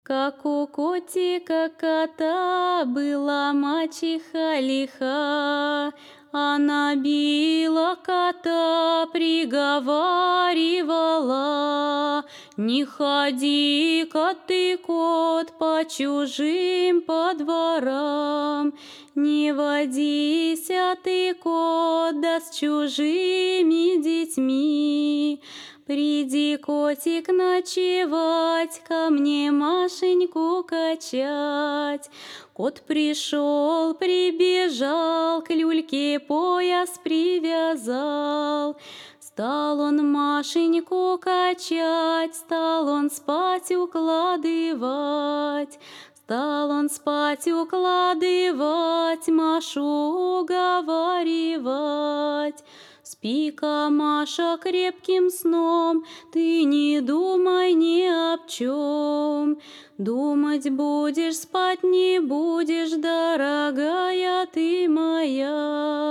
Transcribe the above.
Как у котика кота была мачеха лиха, она била кота, приговаривала: «Не ходи-ка ты, кот, по чужим по дворам, не водися ты, кот, да с чужими детьми. Приди, котик, ночевать, ко мне Машеньку качать». Кот пришел, прибежал, к люльке пояс привязал. Стал он Машеньку качать, стал он спать укладывать. Стал он спать укладывать, Машу уговаривать. «Спи-ка, Маша, крепким сном, ты не думай ни об чем. Думать будешь, спать не будешь, дорогая ты моя».